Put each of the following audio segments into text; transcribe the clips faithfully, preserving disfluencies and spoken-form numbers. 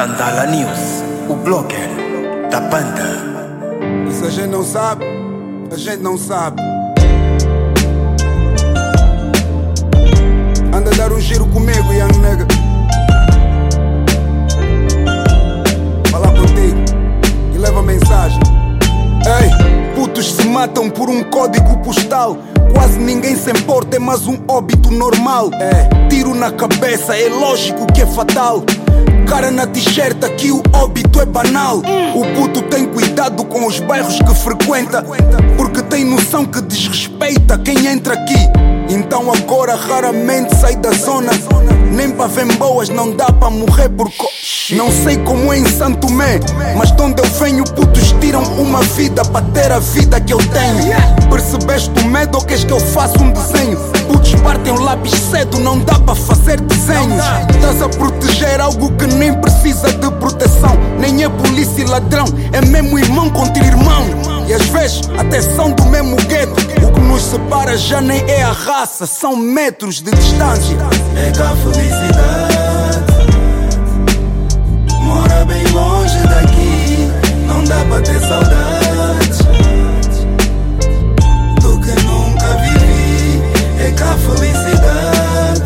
Tandala News, o blogger da banda. E se a gente não sabe, a gente não sabe. Anda a dar um giro comigo, young nigga. Fala contigo e leva a mensagem. Ei, putos se matam por um código postal. Quase ninguém se importa, é mais um óbito normal. É, tiro na cabeça, é lógico que é fatal. Cara na t-shirt, aqui o óbito é banal. O puto tem cuidado com os bairros que frequenta, porque tem noção que desrespeita quem entra aqui. Então agora raramente sai da zona. Nem pra ver boas não dá pra morrer por co... Não sei como é em Santo Tomé, mas de onde eu venho putos tiram uma vida pra ter a vida que eu tenho. Percebeste o medo ou queres que eu faça um desenho? Putos partem o lápis cedo, não dá pra fazer desenhos. Estás a proteger algo que nem precisa de proteção. Nem é polícia e ladrão, é mesmo irmão contra irmão. E às vezes até são do mesmo gueto. O que nos separa já nem é a raça, são metros de distância. É que a felicidade mora bem longe daqui. Não dá pra ter saudades do que nunca vivi. É que a felicidade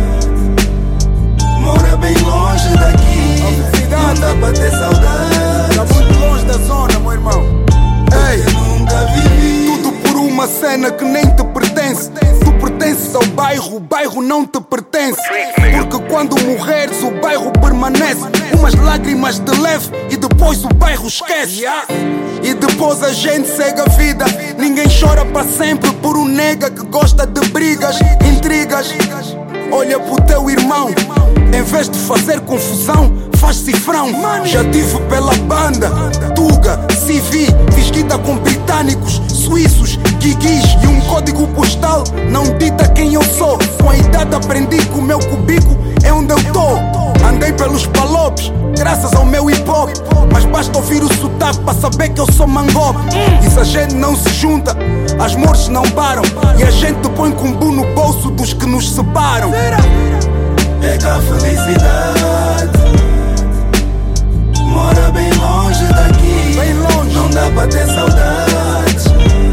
mora bem longe daqui. Não dá pra ter saudades. Tá muito longe da zona, meu irmão. Ei, nunca vivi. Tudo por uma cena que nem te pertence. Tu pertences ao bairro, o bairro não te pertence. Porque quando morreres o bairro permanece. Umas lágrimas de leve e depois o bairro esquece. E depois a gente segue a vida. Ninguém chora para sempre por um nega que gosta de brigas, intrigas. Olha pro teu irmão, em vez de fazer confusão, faz cifrão. Já tive pela banda Tuga, C V, vestida com britânicos, suíços, guiguis e um código postal. Não dita quem eu sou. Com a idade aprendi que o meu cubico é onde eu tô. Andei pelos palopes, graças ao meu hip hop. Mas basta ouvir o sotaque para saber que eu sou mangope. E se a gente não se junta, as mortes não param. E a gente põe cumbu no bolso dos que nos separam. É que a felicidade mora bem longe daqui. Bem longe. Não dá pra ter saudades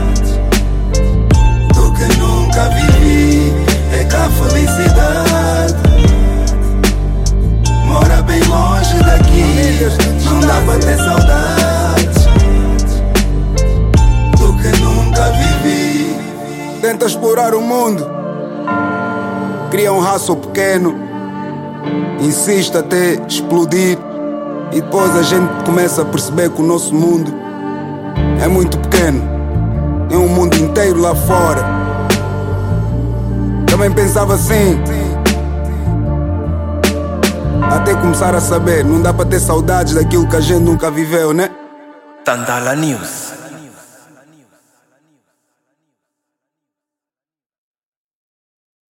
do que nunca vivi. É que a felicidade mora bem longe daqui. Não dá pra ter saudades do que nunca vivi. Tenta explorar o mundo, cria um raço pequeno, insiste até explodir. E depois a gente começa a perceber que o nosso mundo é muito pequeno. Tem um mundo inteiro lá fora. Também pensava assim, até começar a saber, não dá pra ter saudades daquilo que a gente nunca viveu, né? Tandala News.